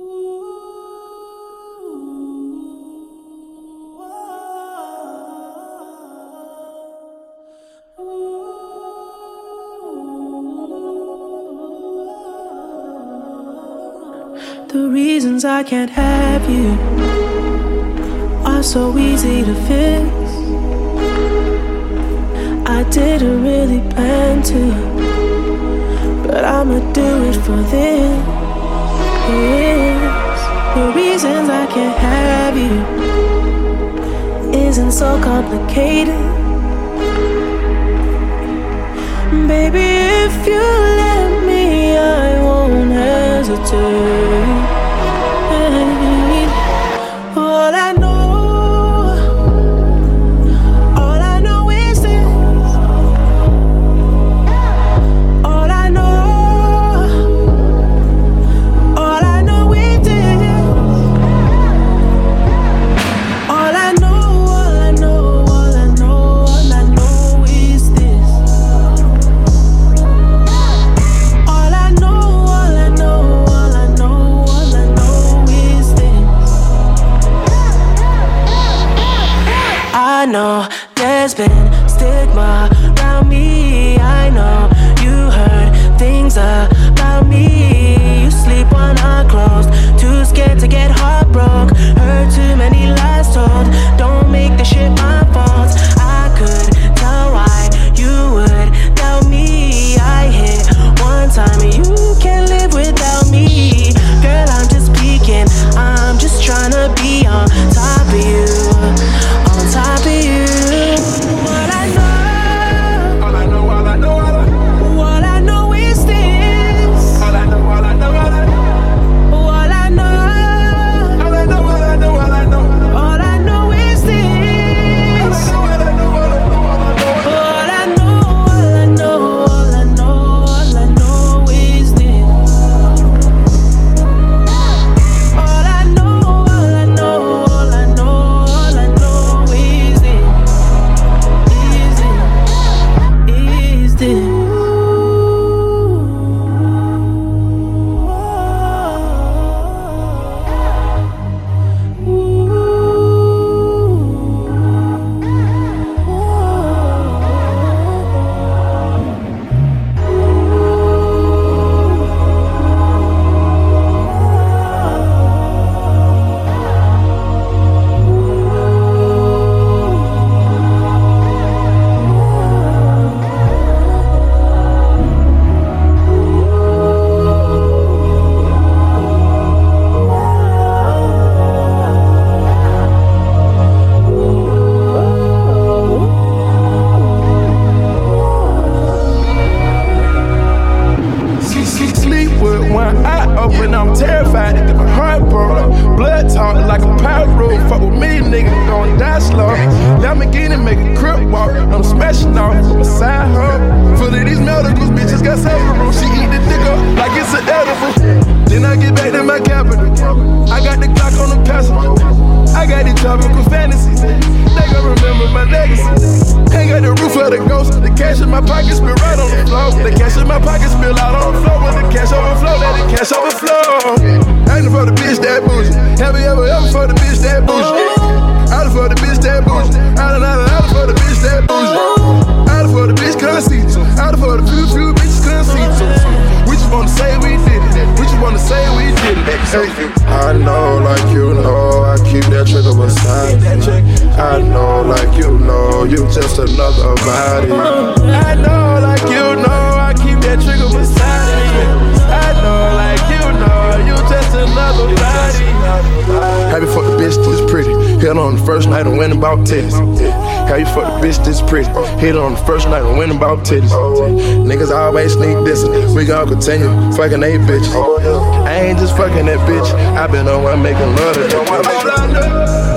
The reasons I can't have you are so easy to fix. I didn't really plan to, but I'ma do it for this. The reasons I can't have you isn't so complicated. Baby, if you let me, I won't hesitate. All I know is this. All I know is this. All I know is this. All I know is this. I know there's been stigma around me. I know you heard things about me. You sleep when I'm closed, too scared to get heartbroken. Heard too many lies told. Don't make this shit my fault. I could tell why you would doubt me. I hit one time and you can't live without me. Girl, I'm just peeking. I'm just trying to be on top of you. On top of you. What I know. All I know, all I know, all I know. What I know is this. All I know, all I know, all I know. All I know. All I know, all I know, all I know. All I know is this. All I know, all I know, all I know. All I know, all I know, all I know, all I know is this. All I know, all I know, all I know, all I know is this. Is this? Sleep with one eye open, I'm terrified. My heart broke, blood talk like a pyro. Fuck with me, nigga, gon' die slow. Lamborghini make a crip walk, I'm smashing off my side hoe. Full of these medicals, bitches got several. She eat the dick up like it's an edible. Then I get back to my capital. I got the Glock on the passenger. I got these tropical fantasies. They gon' remember my legacy. Ain't got the roof of the ghost. The cash in my pocket spill right on the floor. The cash in my pocket spill out on the floor. When the cash overflow, let the cash overflow. Ain't for the bitch that bougie. Have you ever for the bitch that bougie? Out for the bitch that bougie. Out for the bitch that bougie. Out for the bitch can't see you. Out for the few bitches can't see you. We just wanna say we did it. We just wanna say we did it. I know like you know, I keep that trigger beside me. I know like you know, you just another body. I know like you know, I keep that trigger beside me. I know like you know, you just another body. Happy fuck the bitch this pretty. Hit on the first night and win about titties. How you fuck the bitch this pretty? Hit on the first night and win about titties. Niggas always sneak dissing. We gon' continue fucking they bitches. I ain't just fucking that bitch. I been on one making love to that bitch.